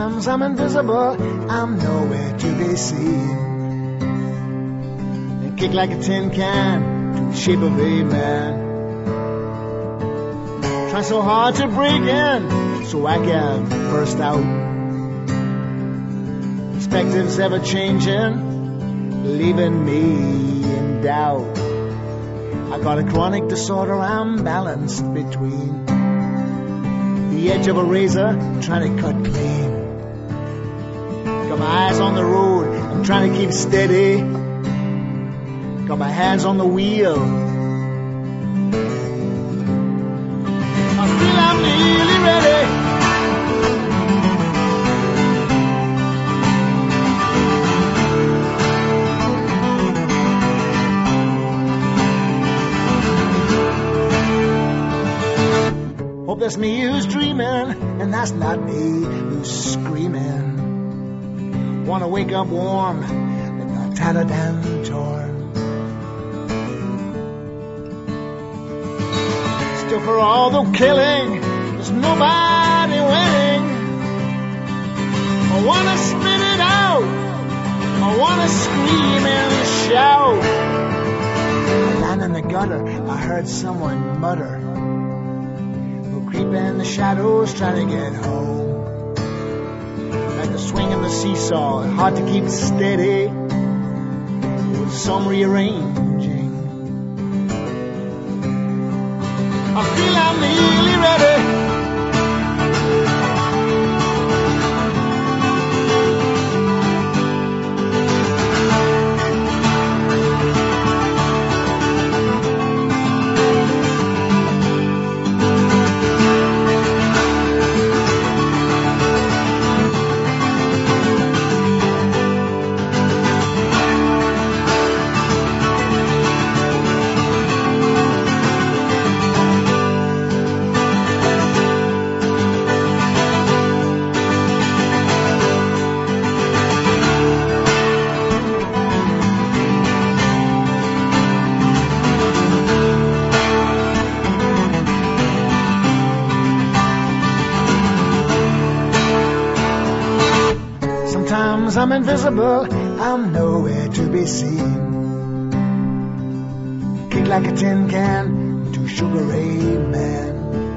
Sometimes I'm invisible, I'm nowhere to be seen. I kick like a tin can to the shape of a man. Try so hard to break in so I can burst out. Perspectives ever changing, leaving me in doubt. I got a chronic disorder, I'm balanced between the edge of a razor, trying to cut clean. Got my eyes on the road, I'm trying to keep steady. Got my hands on the wheel. I feel I'm nearly ready. Hope that's me who's dreaming, and that's not me who's screaming. Wanna wake up warm, but not tattered and torn. Still for all the killing, there's nobody winning. I wanna spit it out, I wanna scream and shout. Down in the gutter, I heard someone mutter. Creep in the shadows, trying to get home. Like the swing of the seesaw, hard to keep steady. With some rearranging, I feel I'm nearly ready. Sometimes I'm invisible, I'm nowhere to be seen. Kick like a tin can to Sugar Ray Man.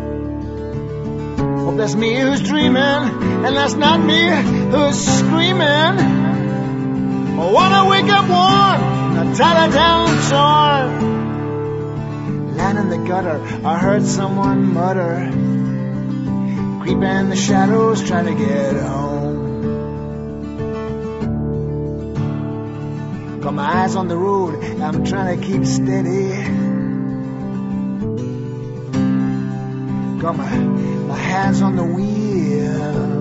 Hope that's me who's dreaming, and that's not me who's screaming. I wanna wake up warm, not tattered down torn. Lying in the gutter, I heard someone mutter. Creep in the shadows, trying to get home. Got my eyes on the road, I'm trying to keep steady. Got my hands on the wheel.